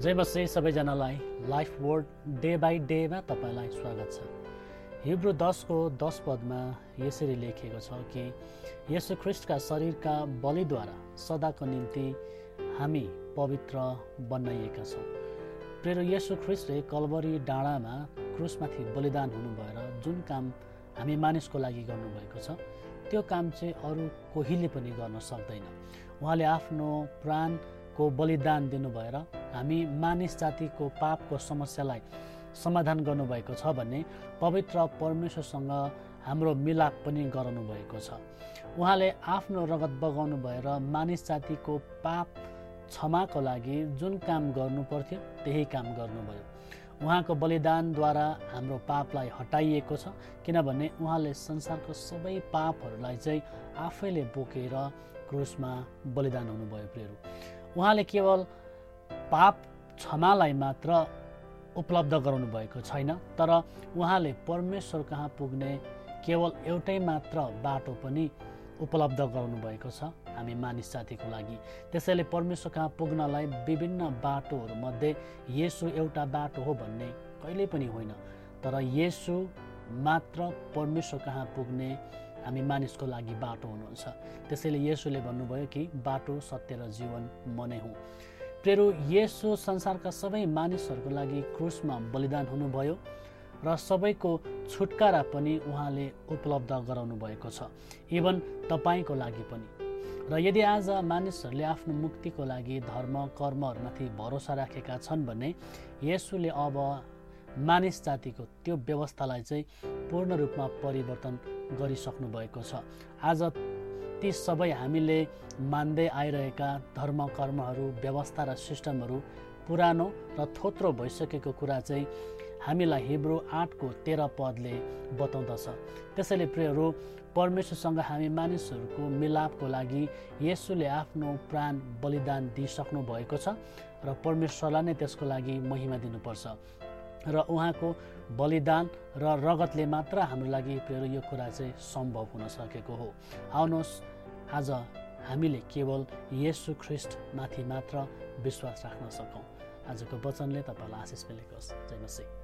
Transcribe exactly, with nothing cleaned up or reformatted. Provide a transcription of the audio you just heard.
जय मसीह सबैजनालाई life word day by डेमा तपाईलाई स्वागत छ। हिब्रू दसको दस पदमा यसरी लेखिएको छ कि येशू ख्रिस्टका शरीरका बलिद्वारा सदाको निम्ति हामी पवित्र बनाइएका छौँ। प्रिय येशू ख्रिस्टले कल्वरी डाँडामा क्रुसमाथि बलिदान हुनु भएर जुन काम हामी मानिसको लागि गर्नुभएको छ त्यो काम चाहिँ अरू कोहीले पनि गर्न सक्दैन। उहाँले आफ्नो प्राणको बलिदान दिनु भएर हामी मानिस जातिको पापको समस्यालाई समाधान गर्नुभएको छ भन्ने पवित्र परमेश्वरसँग हाम्रो मिलाप पनि गराउनु भएको छ। उहाँले आफ्नो रगत बगाउनु भएर मानिस जातिको पाप क्षमाको लागि जुन काम गर्नु पर्थ्यो त्यही काम गर्नुभयो। उहाँको बलिदानद्वारा हाम्रो पापलाई हटाइएको छ, किनभने उहाँले संसारको सबै पापहरूलाई चाहिँ आफैले बोकेर क्रुसमा बलिदान हुनुभयो। प्रियहरू, उहाँले केवल पाप क्षमालाई मात्र उपलब्ध गराउनु भएको छैन, तर उहाँले परमेश्वर कहाँ पुग्ने केवल एउटै मात्र बाटो पनि उपलब्ध गराउनु भएको छ हामी मानिस जातिको लागि। त्यसैले परमेश्वर कहाँ पुग्नलाई विभिन्न बाटोहरूमध्ये येशू एउटा बाटो हो भन्ने कहिल्यै पनि होइन, तर येशू मात्र परमेश्वर कहाँ पुग्ने हामी मानिसको लागि बाटो हुनुहुन्छ। त्यसैले येशूले भन्नुभयो कि बाटो, सत्य र जीवन म नै हुँ। प्रियहरू, येशू संसारका सबै मानिसहरूको लागि क्रुसमा बलिदान हुनुभयो र सबैको छुटकारा पनि उहाँले उपलब्ध गराउनु भएको छ, इभन तपाईँको लागि पनि। र यदि आज मानिसहरूले आफ्नो मुक्तिको लागि धर्म कर्महरूमाथि भरोसा राखेका छन् भने येशूले अब मानिस जातिको त्यो व्यवस्थालाई चाहिँ पूर्ण रूपमा परिवर्तन गरिसक्नु भएको छ। आज ती सबै हामीले मान्दै आइरहेका धर्म कर्महरू, व्यवस्था र सिस्टमहरू पुरानो र थोत्रो भइसकेको कुरा चाहिँ हामीलाई हिब्रू आठको तेह्र पदले बताउँदछ। त्यसैले प्रियहरू, परमेश्वरसँग हामी मानिसहरूको मिलापको लागि येशूले आफ्नो प्राण बलिदान दिइसक्नु भएको छ र परमेश्वरलाई नै त्यसको लागि महिमा दिनुपर्छ। र उहाँको बलिदान र रगतले मात्र हाम्रो लागि प्रियहरू यो कुरा चाहिँ सम्भव हुन सकेको हो। आउनुहोस् आज हामीले केवल येशू ख्रिस्ट माथि मात्र विश्वास राख्न सकौँ। आजको वचनले तपाईँलाई आशिष मिलेको होस्। जय मसीह।